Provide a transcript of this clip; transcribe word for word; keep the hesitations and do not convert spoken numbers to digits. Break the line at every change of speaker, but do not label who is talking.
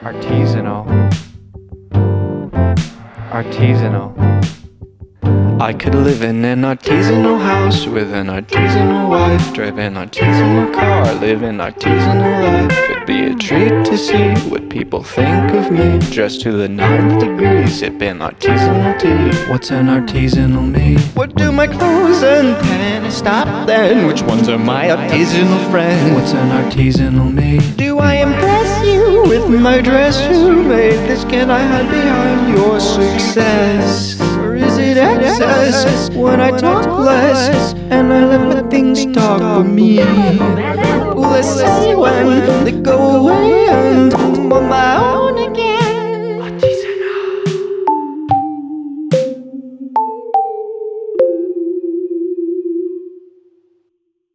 Artisanal. Artisanal. I could live in an artisanal house with an artisanal wife, drive an artisanal car, live an artisanal life. It'd be a treat to see what people think of me. Dressed to the ninth degree, sipping artisanal tea. What's an artisanal me? What do my clothes and pants stop then? Which ones are my artisanal friends? What's an artisanal me? Do I impress you with my dress? Who made this? Can I hide behind your success? Or is it excess when I talk less and I let things talk for me? Will I say when they go away and I'm on my own again?